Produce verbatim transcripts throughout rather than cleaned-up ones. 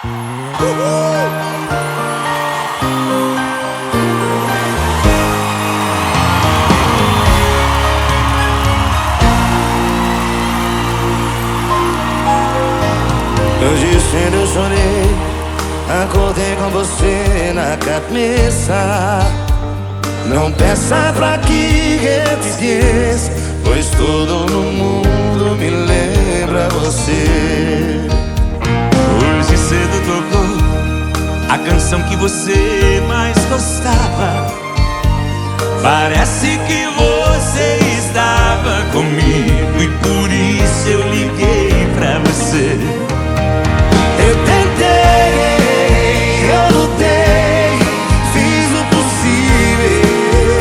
Hoje cedo eu chorei, acordei com você na cabeça. Não peça pra que eu te esqueça, pois tudo no mundo me lembra você. Hoje cedo tocou a canção que você mais gostava. Parece que você estava comigo e por isso eu liguei pra você. Eu tentei, eu lutei, fiz o possível,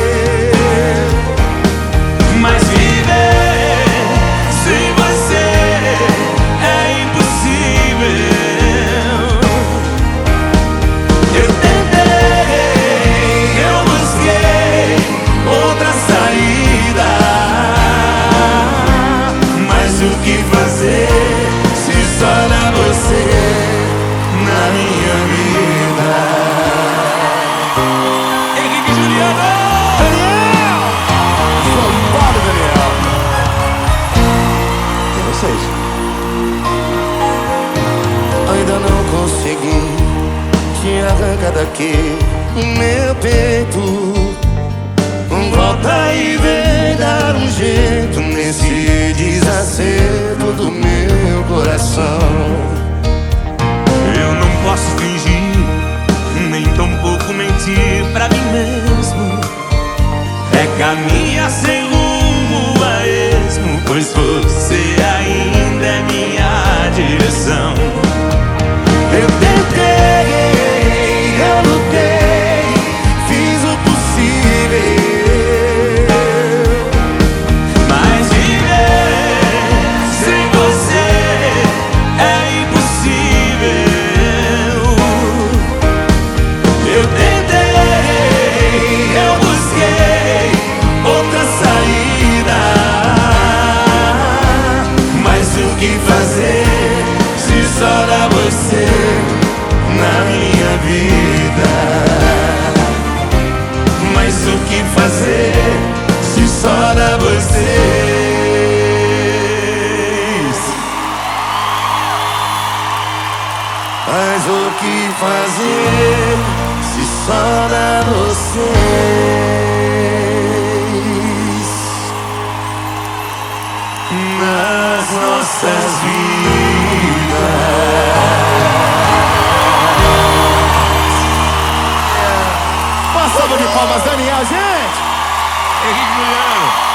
mas viver sem você é impossível. eu tentei, eu busquei outra saída, mas o que fazer se só era você na minha vida? Henrique Juliano! Daniel! Soldado Daniel! E vocês? Ainda não consegui te arrancar daqui, meu peito. Volta e vem dar um jeito nesse desacerto do meu coração. Eu não posso fingir, nem tampouco mentir pra mim mesmo. É caminhar sem rumo a esmo, pois você ainda é minha direção. Eu tentei, eu lutei, fiz o possível, Mas viver sem você é impossível. eu tentei, eu busquei outra saída, mas o que fazer se só dá você na minha vida? Mas o que fazer se só dá vocês? Mas o que fazer se só dá vocês nas nossas vidas? Uma salva de palmas, Daniel, gente! Henrique Juliano!